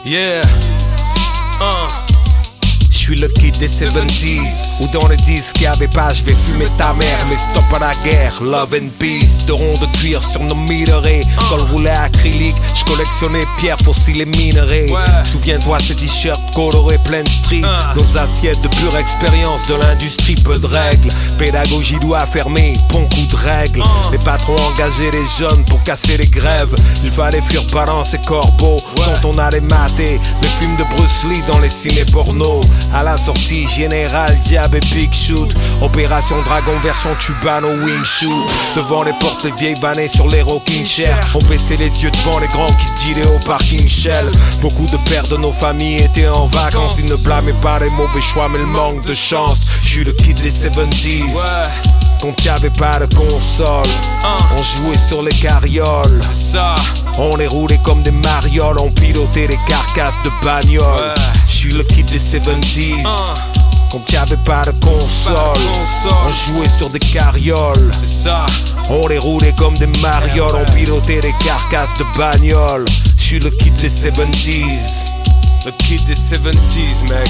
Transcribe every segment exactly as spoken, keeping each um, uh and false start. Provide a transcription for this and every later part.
Yeah. Uh. Je suis le kid des seventies, ou dans les disques y'avait pas j'vais fumer ta mère, mais stop à la guerre, love and peace. De ronds de cuir sur nos minerais, col roulé acrylique, je collectionnais pierres fossiles et minerais. Ouais. Souviens-toi ces t-shirts colorés plein de stries, uh. nos assiettes de pure expérience de l'industrie, peu de règles. Pédagogie doit fermer, bon coup de règles. uh. Les patrons engageaient les jeunes pour casser les grèves. Il fallait fuir balance et corbeau, ouais. Quand on allait mater les films de Bruce Lee dans les ciné porno. À la sortie, Général, Diab et Big Shoot. Opération Dragon version Tubano Wing Shoot. Devant les portes, les vieilles vannées sur les rocking chairs. On baissait les yeux devant les grands qui dealaient au parking Shell. Beaucoup de pères de nos familles étaient en vacances. Ils ne blâmaient pas les mauvais choix mais le manque de chance. J'suis le kid des seventies, quand y'avait pas de console, on jouait sur les carrioles. On les roulait comme des marioles, on pilotait les carcasses de bagnoles. J'suis le kid des seventies, quand y'avait pas de console, on jouait sur des carrioles. On les roulait comme des marioles, on pilotait les carcasses de bagnoles. J'suis le kid des seventies, le kid des seventies, mec.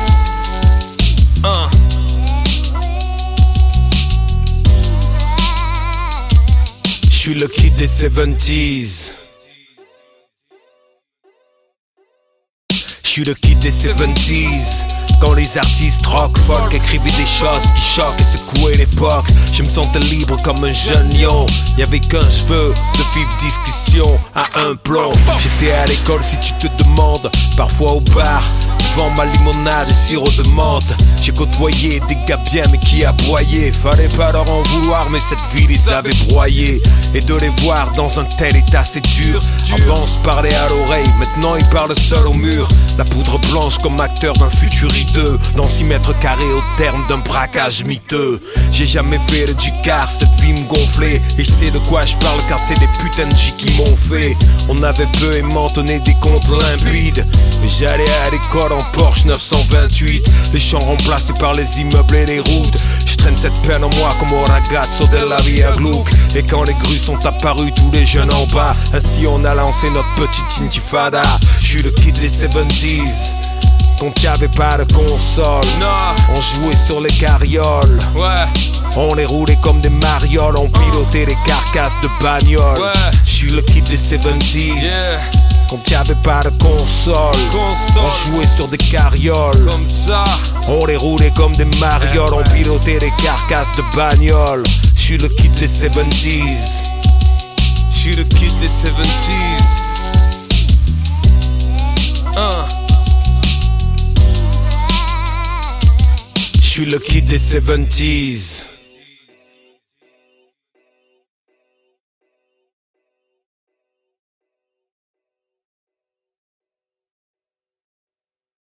uh. Je suis le kid des seventies. Je suis le kid des seventies. Quand les artistes rock, folk écrivaient des choses qui choquent et secouaient l'époque, je me sentais libre comme un jeune lion. Y'avait qu'un cheveu de vive discussion à un plomb. J'étais à l'école si tu te demandes, parfois au bar, devant ma limonade et sirop de menthe. J'ai côtoyé des gars bien mais qui aboyaient. Fallait pas leur en vouloir mais cette vie les avait broyés. Et de les voir dans un tel état c'est dur. Avant on se parlait à l'oreille, maintenant ils parlent seuls au mur. La poudre blanche comme acteur d'un futur hideux, dans six mètres carrés au terme d'un braquage miteux. J'ai jamais fait le J-car, cette vie me gonflait. Et je sais de quoi je parle car c'est des putains de J qui m'ont fait. On avait peu aimantonné des comptes limpides. J'allais à l'école en Porsche neuf cent vingt-huit, les champs remplacés par les immeubles et les routes. Je traîne cette peine en moi comme au ragazzo della via Gluck. Et quand les grues sont apparues, tous les jeunes en bas, ainsi on a lancé notre petite intifada. Je suis le kid des seventies, quand y'avait pas de console, on jouait sur les carrioles. On les roulait comme des marioles, on pilotait les carcasses de bagnoles. Je suis le kid des seventies, quand y'avait pas de console, on jouait sur des carrioles. On les roulait comme des marioles, on pilotait les carcasses de bagnoles. Je suis le kid des seventies, je suis le kid des seventies. uh. Je suis le kid des seventies.